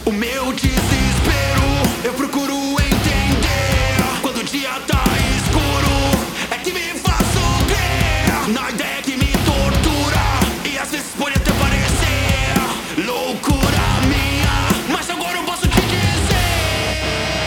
O meu desespero, eu procuro entender. Quando o dia tá escuro, é que me faço crer na ideia que me tortura. E às vezes pode até parecer loucura minha, mas agora eu posso te dizer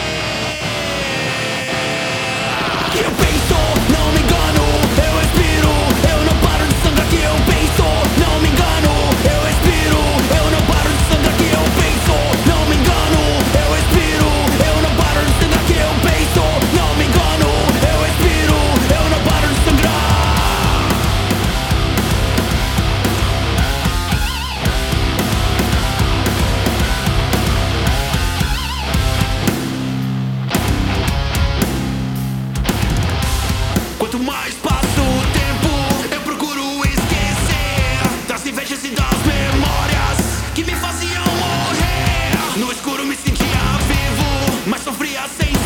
que eu penso, não me engano. Eu respiro, eu não paro de sangrar. Que eu penso, não me engano. Eu respiro, eu não paro de sangrar. Que eu penso, não me engano. Eu respiro, eu não paro de sangrar. Que eu penso, não me engano. Eu respiro, eu não paro de sangrar. Quanto mais passa o tempo, eu procuro esquecer das invejas e das memórias que me faziam morrer. No escuro me sentia vivo, mas sofria sem